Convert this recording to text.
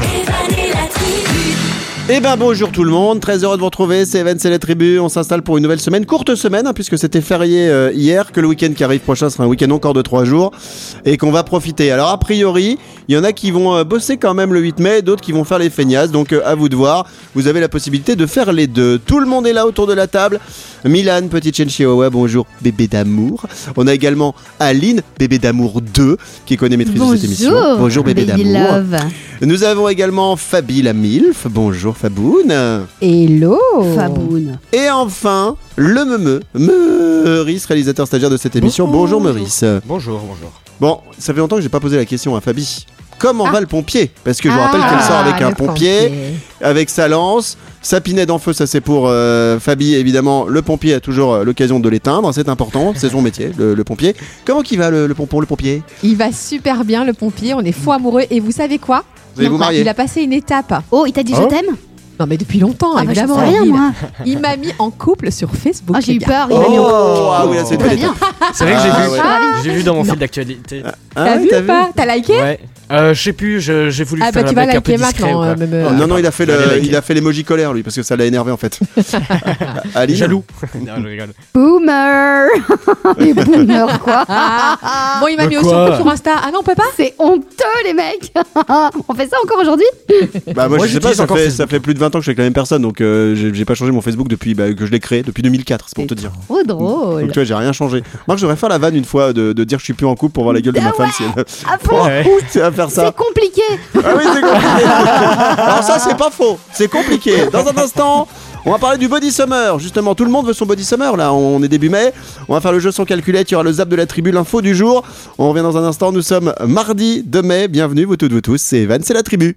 Eh ben bonjour tout le monde, très heureux de vous retrouver, c'est Evan, c'est la tribu, on s'installe pour une nouvelle semaine, courte semaine puisque c'était férié hier, que le week-end qui arrive prochain sera un week-end encore de 3 jours et qu'on va profiter. Alors a priori, il y en a qui vont bosser quand même le 8 mai, d'autres qui vont faire les feignasses, donc à vous de voir, vous avez la possibilité de faire les deux. Tout le monde est là autour de la table, Milan, petit chien chihuahua, bonjour bébé d'amour. On a également Aline, bébé d'amour 2, qui connaît maîtrise de cette émission. Bonjour bébé d'amour. Love. Nous avons également Fabi la MILF, bonjour Faboun. Hello Faboun. Et enfin, le Meurice, réalisateur stagiaire de cette émission. Bonjour Meurice. Bonjour. Bon, ça fait longtemps que j'ai pas posé la question à Fabi. Comment va le pompier ? Parce que je vous rappelle qu'elle sort avec un pompier, avec sa lance. Sa pinette en feu, ça c'est pour Fabi, évidemment. Le pompier a toujours l'occasion de l'éteindre, c'est important, c'est son métier, le pompier. Comment qu'il va le pompier ? Il va super bien, le pompier, on est fou amoureux. Et vous savez quoi ? Vous allez vous marier ? Il a passé une étape. Oh, il t'a dit je t'aime ? Non mais depuis longtemps, évidemment. Bah, rien, moi. Il m'a mis en couple sur Facebook. J'ai eu les peur, gars. il m'a mis en couple. Ah oui, là c'est Très bien. C'est vrai que j'ai vu. ouais. J'ai vu dans mon fil d'actualité. T'as vu ou pas ? T'as liké ? Ouais. Je sais plus, j'ai voulu Ah faire bah tu un vas mec un peu liker discret. maintenant. quoi. Non, il a fait J'allais liker. il a fait l'emoji colère lui parce que ça l'a énervé en fait. Aline. Jaloux. Non, je rigole. Boomer. Les boomers, quoi. Bon, il m'a De mis aussi quoi en couple sur Insta. Ah non, on peut pas ? C'est honteux, les mecs. On fait ça encore aujourd'hui ? Bah moi Moi, je sais pas, j'utilise encore ça Facebook. fait plus de 20 ans que je suis avec la même personne donc j'ai pas changé mon Facebook depuis que je l'ai créé depuis 2004, c'est pour te dire. Trop drôle. Donc tu vois, j'ai rien changé. Moi je devrais faire la vanne une fois de dire que je suis plus en couple pour voir la gueule de ma femme si elle À fond. Ouais. c'est à faire ça. C'est compliqué. Ah oui, c'est compliqué. Alors ça, c'est pas faux. C'est compliqué. Dans un instant, on va parler du body summer. Justement, tout le monde veut son body summer. Là, on est début mai. On va faire le jeu sans calculette. Il y aura le zap de la tribu, l'info du jour. On revient dans un instant. Nous sommes mardi 2 mai. Bienvenue, vous toutes, vous tous. C'est Evan, c'est la tribu.